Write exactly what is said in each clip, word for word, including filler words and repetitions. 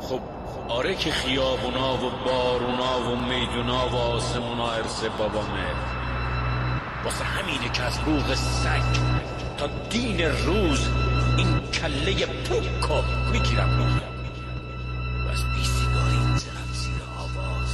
خب آره که خیابونا و بارونا و میدونا و آسمونا ارث بابامه. واسه همینه که از روغ سگ تا دین روز این کله پوکو میگیرم و از بی سیگاری میزنم زیر آواز.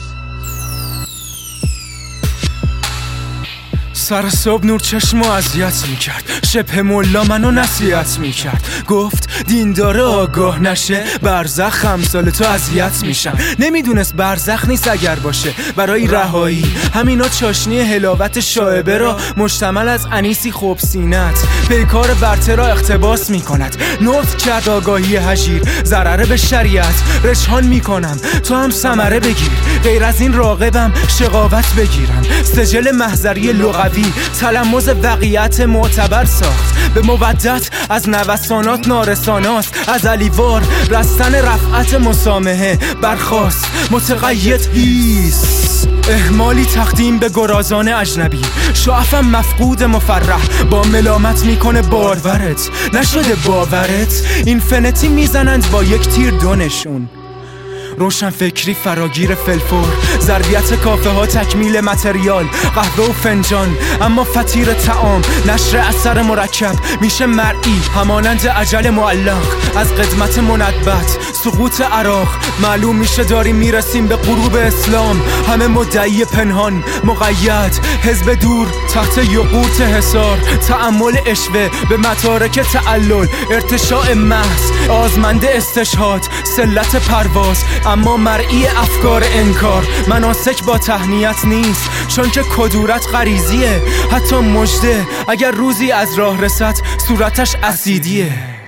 سر صبح نور چشمو اذیت میکرد، شبه ملا منو نصیحت میکرد، گفت دین داره آگاه نشه برزخ همسال تو اذیت میشم. نمیدونست برزخ نیست اگر باشه برای رهایی، همینا چاشنی حلاوت شائبه را مشتمل از انیسی خوب سینت پیکار ورته را اقتباس میکند. نوت کرد آگاهی هجیر ضرره به شریعت رجحان میکنم تو هم ثمره بگیر، غیر از این راقبم شقاوت بگیرم. سجل محضری لغوی تلمذ وقیعت معتبر ساخت، به مودت از نوسانات نارساناست، از علیوار رستن رفعت مسامحه برخاست متقید هیس. اهمالی تقدیم به گرازان اجنبی، شعفم مفقود مفرح با ملامت میکنه بارورت نشده باورت. این فنتی میزنند با یک تیر دونشون، روشن فکری فراگیر فلفور، ضربیت کافه ها تکمیل متریال، قهوه و فنجان اما فطیر طعام، نشر اثر مرکب میشه مرئی همانند اجل معلق. از قدمت منبت سقوط عراق معلوم میشه داریم میرسیم به غروب اسلام. همه مدعی پنهان مقید، حزب دور تحت یقوت حصار، تأمل اشوه به متارک تعلل، ارتشاء محض آزمنده استشهاد، سلت پرواز اما مرئی افکار انکار. مناسک با تهنیت نیست چون که کدورت غریزیه، حتی مژده اگر روزی از راه رسد صورتش اسیدیه.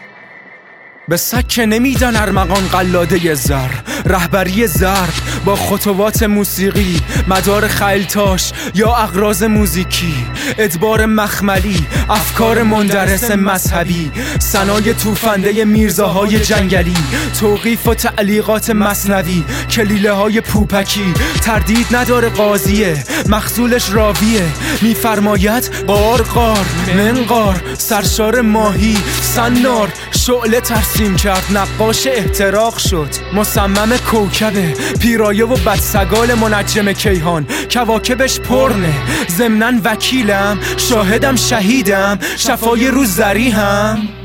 به سکه نمیدن ارمغان قلاده زر، رهبری ضرب با خطوات موسیقی، مدار خیلتاش یا اغراض موزیکی، ادبار مخملی افکار مندرس مذهبی، ثنای توفنده میرزاهای جنگلی، توقیف و تعلیقات مثنوی، کلیله های پوپکی. تردید نداره قاضیه مخزولش راویه، میفرماید قار قار منقار سرشار ماهی سنار، شعله ترسیم کرد نقاش احتراق شد، مصمم کوکبه پیرایه و بدسگال منجم کیهان، کواکبش پرنه ضمناً وکیلم شاهدم شهیدم شفای روز زری هم.